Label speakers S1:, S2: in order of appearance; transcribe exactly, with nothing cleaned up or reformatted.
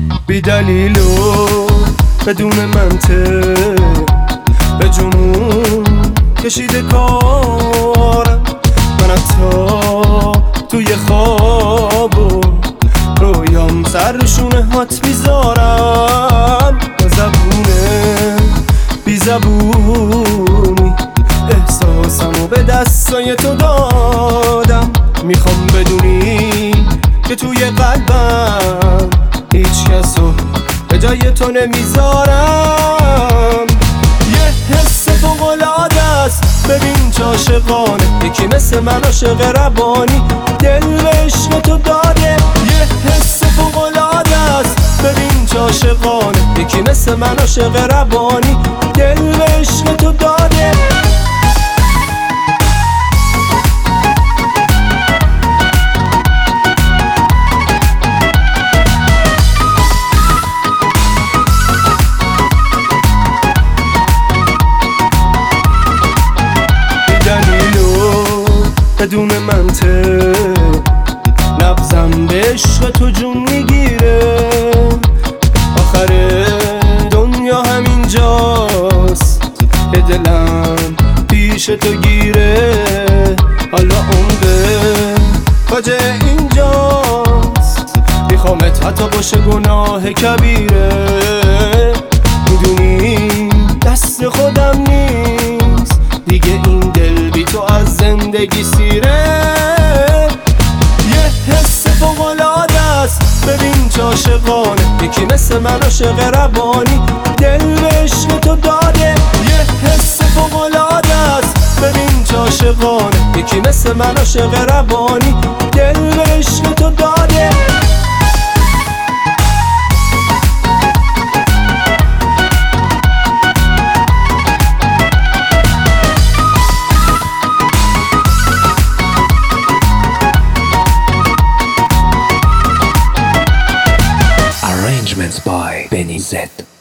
S1: بی دلیل و بدون منطق به جنون کشیده کارم. من حتی توی خواب و رویام سر شونه هات میذارم. با زبونه بی زبونی احساسمو به دستای تو دادم. میخوام بدونی که توی قلبم هیچ کسو به جای تو نمیذارم. یه حس فوق‌العاده است، ببین چه عاشقانه، یکی مثل من عاشق ربانی دل به عشق تو داده. یه حس فوق‌العاده است، ببین چه عاشقانه، یکی مثل من عاشق ربانی دل به عشق تو داده. بدون منطق نبضم به عشق تو جون میگیره. آخر دنیا همینجاست که دلم پیش تو گیره. حالا عمق فاجعه اینجاست، میخوامت حتی باشه گناه کبیره. میدونی دست خودم نیست دیگه این دل بی تو از زندگی سیره. یه حس فوق‌العاده است، ببین چه عاشقانه، یکی مثل من عاشق ربانی دل به عشق تو داده. یه حس فوق‌العاده است، ببین چه عاشقانه، یکی مثل من عاشق ربانی دل به عشق تو داده.
S2: Arrangements by Benny Z.